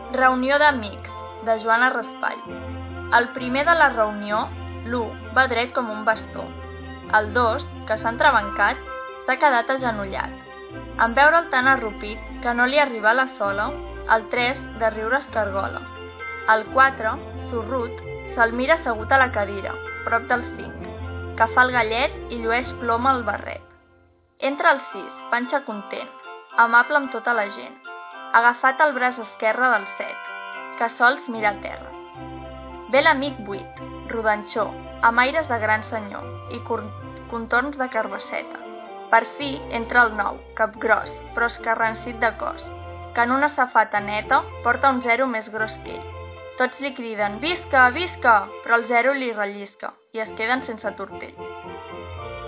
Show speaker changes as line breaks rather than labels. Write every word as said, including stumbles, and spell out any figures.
Reunió d'amics, de Joana Raspall. El primer de la reunió, l'u, va dret com un bastó. El dos, que s'ha entrebancat, s'ha quedat agenollat. En veure'l tan arrupit que no li arriba la sola, el tres, de riure escargola. El quatre, sorrut, se'l mira assegut a la cadira, prop del cinc, que fa el gallet i llueix ploma al barret. Entra el sis, panxa content, amable amb tota la gent, agafat al braç esquerre del set, que sols mira a terra. Ve l'amic vuit, rodanxó, amb aires de gran senyor i contorns de carbasseta. Per fi entra el nou, capgros, però escarransit de cos, que en una safata neta porta un zero més gros que ell. Tots li criden «Visca, visca!», però el zero li rellisca i es queden sense tortell.